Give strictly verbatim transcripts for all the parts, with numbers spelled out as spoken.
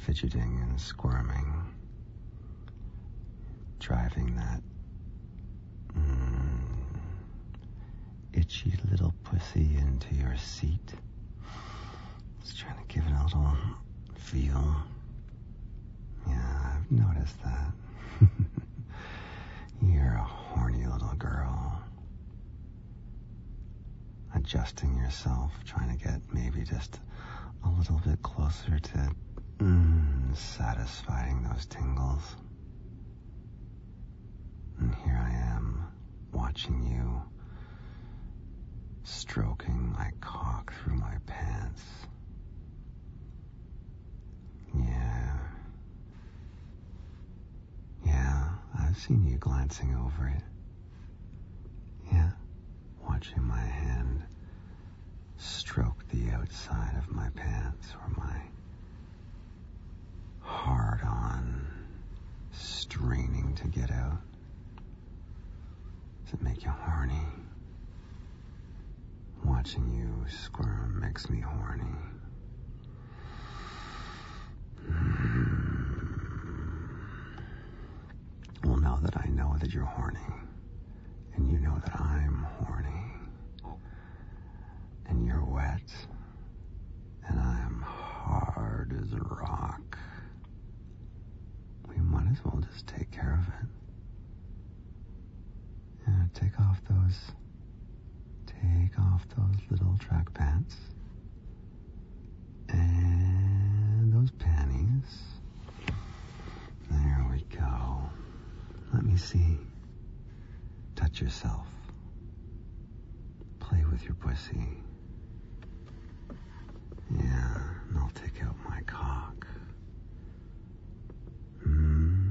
fidgeting and squirming, driving that mm, itchy little pussy into your seat. Just trying to give it a little feel. Yeah, I've noticed that. You're a horny little girl. Adjusting yourself, trying to get maybe just a little bit closer to mm, satisfying those tingles. And here I am, watching you, stroking my cock through my pants. Yeah. Yeah, I've seen you glancing over it. Yeah, watching my hand stroke the outside of my pants or my hard on straining to get out. Does it make you horny? Watching you squirm makes me horny. Mm. Well, now that I know that you're horny, and you know that I'm horny, and you're wet, and I'm hard as a rock, we might as well just take care of it. Yeah, take off those, take off those little track pants, and those panties. There we go. Let me see. Touch yourself. Play with your pussy. Yeah, and I'll take out my cock. Hmm.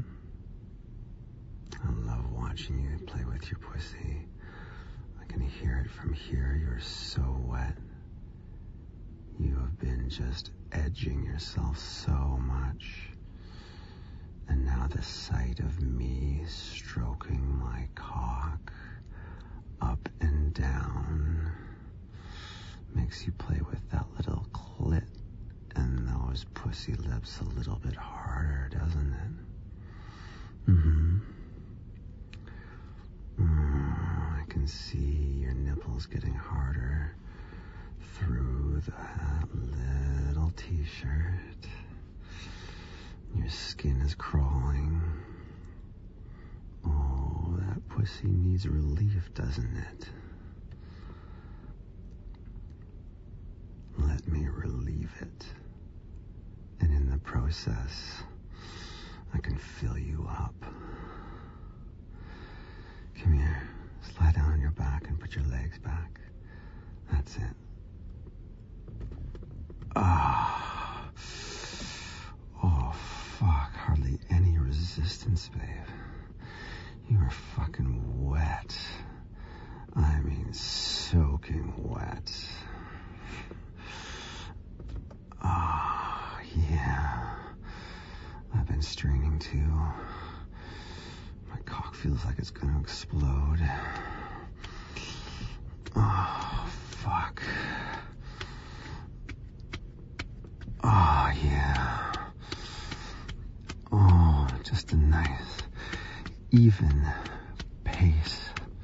I love watching you play with your pussy. I can hear it from here. You're so wet. You have been just edging yourself so much. And now the sight of me stroking my cock up and down makes you play with that little clit and those pussy lips a little bit harder, doesn't it? Mm-hmm. Mm, I can see your nipples getting harder through that little t-shirt. Your skin is crawling. Oh, that pussy needs relief, doesn't it? Let me relieve it. And in the process, I can fill you up. Come here. Slide down on your back and put your legs back. That's it. Ah. Oh, fuck. Hardly any resistance, babe. You are fucking wet. I mean, soaking wet. Ah, yeah. I've been straining too. My cock feels like it's gonna explode. Oh, fuck. Oh, yeah. Oh, just a nice, even pace.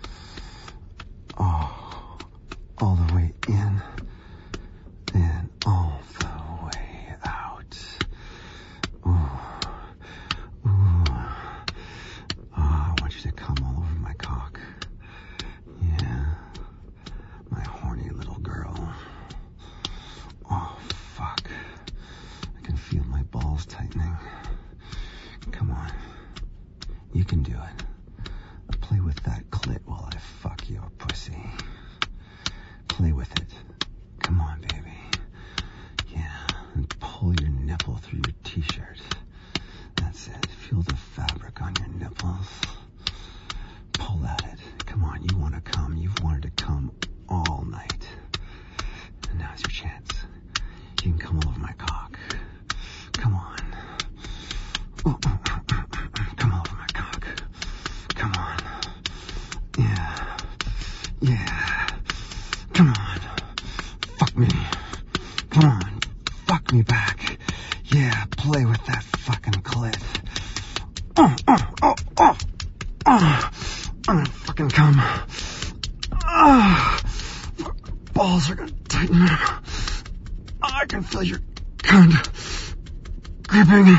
Oh, all the way in and all the way out. Ooh, ooh. Oh, I want you to come all over my cock. Yeah, my horny little girl. Oh, fuck. I can feel my balls tightening. Come on. You can do it. Play with that clit while I fuck your pussy. Play with it. Come on, baby. Yeah. And pull your nipple through your t-shirt. That's it. Feel the fabric on your nipples. Pull at it. Come on. You want to come. You've wanted to come all night. And now's your chance. You can come all over my cock. Come on. Come all over my cock. Come on. Yeah. Yeah. Come on. Fuck me. Come on. Fuck me back. Yeah, play with that fucking clit. Oh, oh, oh, oh, oh. I'm gonna fucking come. Ah, balls are gonna tighten up. I can feel your cunt gripping.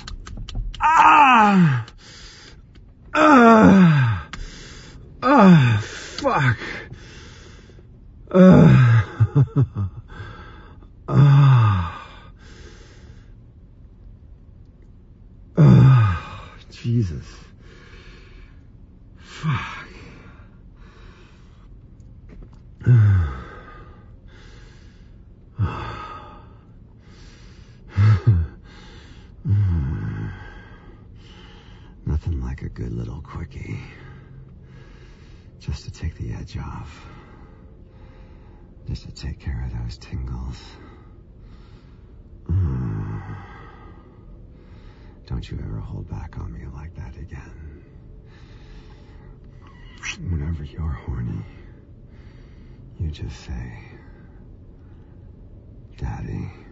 Ah, ah, ah, fuck. Ah, ah, ah, Jesus. Fuck. Nothing like a good little quickie. Just to take the edge off. Just to take care of those tingles. Don't you ever hold back on me like that again. Whenever you're horny, you just say, Daddy.